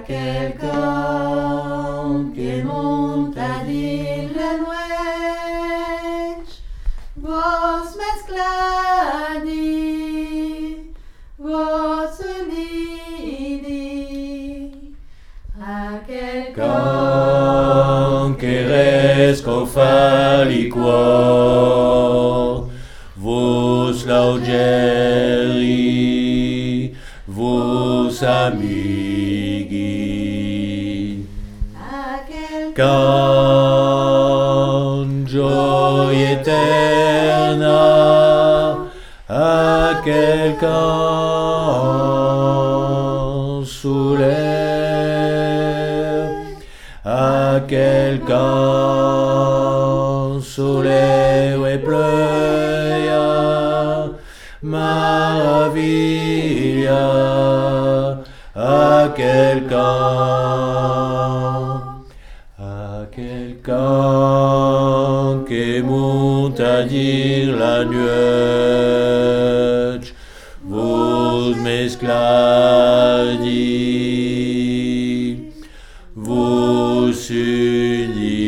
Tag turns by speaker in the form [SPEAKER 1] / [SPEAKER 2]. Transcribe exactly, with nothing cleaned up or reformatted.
[SPEAKER 1] quelqu'un qui monte à dire la nuit, vos mescladi, vos unidi, à quelqu'un qui reste qu'au faliquor, vos laugeri, vos amighi, à quelqu'un joie eterna, à quelqu'un soleil, à quelqu'un soleil et pleuia, maravilla, à quelqu'un, à quelqu'un qui monte à dire la nuit, vos mescladi, vos unis.